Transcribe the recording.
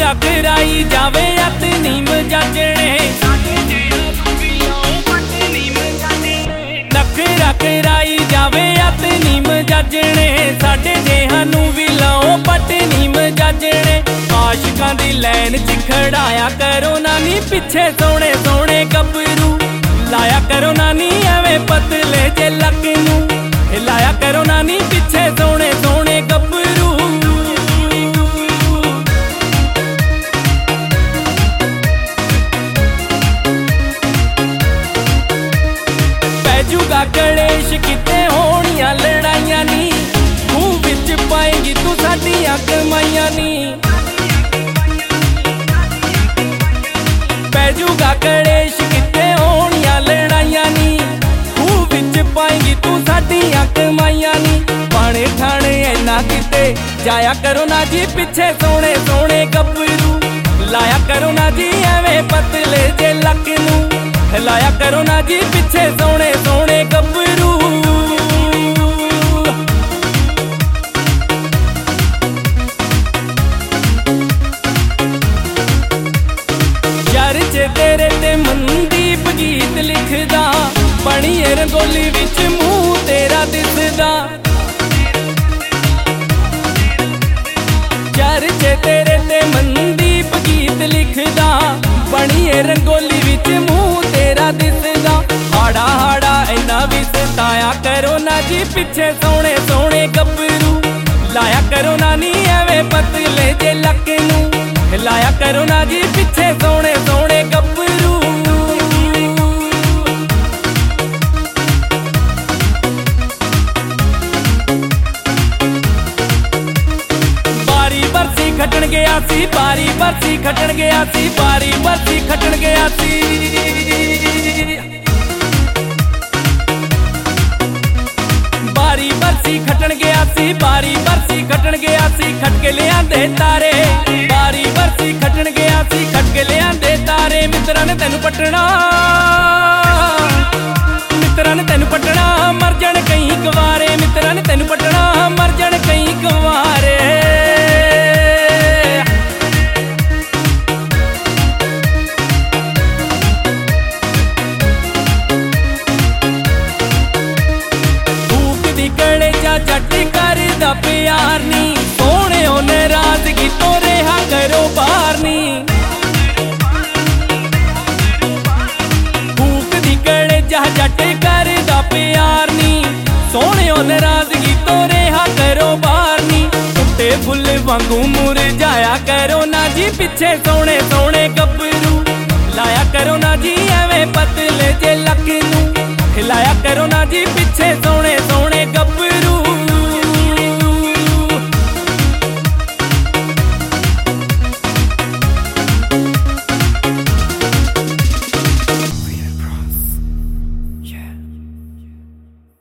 नखरा कराई जावे अत नीम जाजणे, नखरा कराई जावे अत नीम जाजणे, साडे जेहां नूं वी लाओ पट नीम जाजणे। आशिकां दी लैन च खड़ाया करो नानी पिछे सोहणे सोहणे गबरू, लाया करो नानी एवें पतले जे लक नूं, हिलाया करो नानी पिछे सोहणे सोहणे गबरू। पैजूगा कलेश किते होणियां लड़ाइयां नी, मूंह विच पाएगी तू साडियां कमाइयां नी। पैजूगा कलेश किते होणियां लड़ाइयां नी, मूंह विच पाएगी तू साडियां कमाइयां नी। पाने ठाणे ऐना किते जाया करो ना जी पिछे सोहणे सोहणे गबरू, लाया करो ना जी एवें पतले जे लक नूं, हिलाया करो ना जी पिछे सोहणे सोहणे गबरू। यार चे तेरे ते मनदीप गीत लिखदा, बणीए रंगोली विच मूंह तेरा दिसदा। यार चे तेरे ते मनदीप गीत लिखदा, बणीए रंगोली विच मूंह तेरा दिसदा। हाड़ा हाड़ा इन्ना भी सताया करो ना जी पिछे सोहणे सोहणे गबरू, लाया करो ना नी एवें पतले जे लक नूं, हिलाया करो ना जी पिछे सोहणे सोहणे गबरू। बारी बरसी खटण गया सी, बारी बरसी खटण गया सी, बारी बरसी खटण गया सी। बारी बरसी खटण गया सी, बारी बरसी खटण गया सी, खटके लिआंदे तारे। बारी बरसी खटण गया सी, खटके लिआंदे तारे। मित्तरां ने तैनूं पटना, मित्तरां ने तैनूं पटना, मर जाण कई गवारे। मित्तरां ने तैनूं पटना, मर जाण कई गवारे। जट करदा प्यार नी, सोहणे ओ नाराजगी तो रेहा करो बाहर नी। भूख दी कलेजा जट करदा प्यार नी, सोहणे ओ नाराजगी तो रेहा करो बाहर नी। टुटे फुल वांगू मुरझाया करो ना जी पिछे सोहणे सोहणे गब